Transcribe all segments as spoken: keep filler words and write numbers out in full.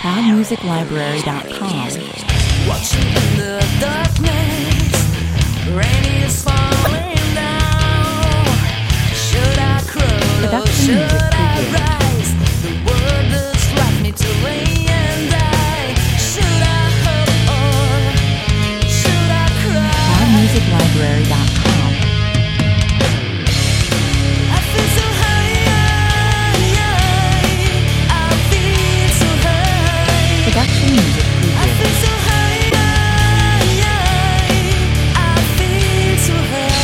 cloud music library dot com. Watching in the darkness, rain is falling down. Should I crawl or Production should music I preview. rise? The world has left me to lay and die. Should I hope or should I cry? cloud music library dot com. I feel so high, I feel so high. Production music I preview. feel so high, I feel so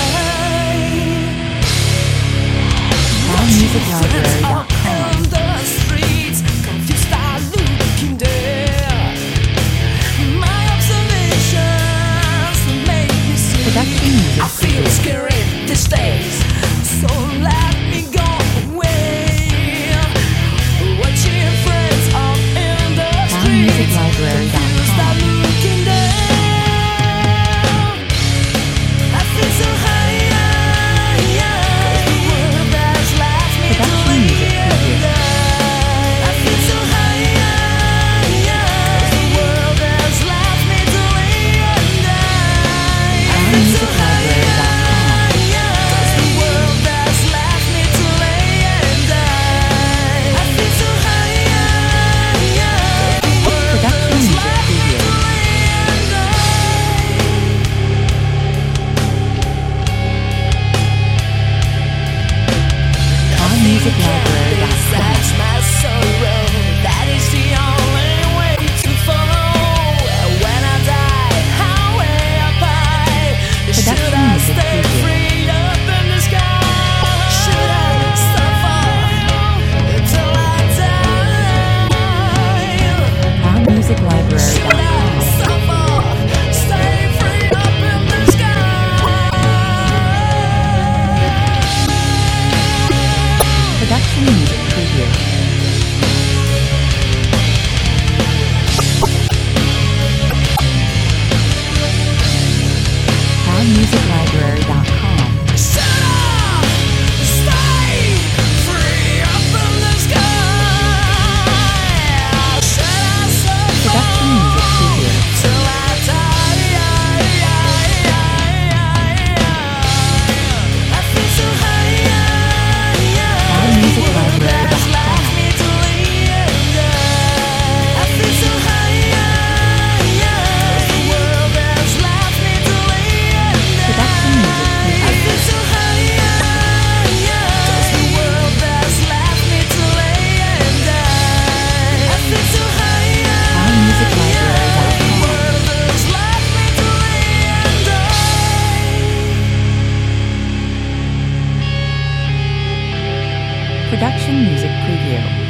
high. cloud music library dot com. On the streets, confused, I looking there. My observations make me see. Production music I feel preview. scary these days, so let me go away. Watching friends up in the cloud music streets. library dot Stop com. looking down. I feel so high, the world has left me to Production lay music and preview. die. I feel so high, the world has left me to lay and die. I cloud feel so music library dot com. the world has left me to lay and die. I feel so high, the world Production has music left me preview. to lay and die. cloud music library dot com. That's my sorrow. That is the only way to follow. When I die, how way up high? Should Production I music stay preview. free up in the sky? Should I suffer till I die? cloud music library Should dot I com. suffer, stay free up in the sky? Production music preview. cloud music library dot com. Should I stay free up in the sky? Should I suffer Production music preview. till I die? I feel so high, cloud music library dot com. left me to lay and die. I feel so high, the world has left me to lay and die. Production music I preview. feel so high, the world has left me to lay and die. I feel so high, cloud music library dot the com. world has left me to lay and die. Production music preview.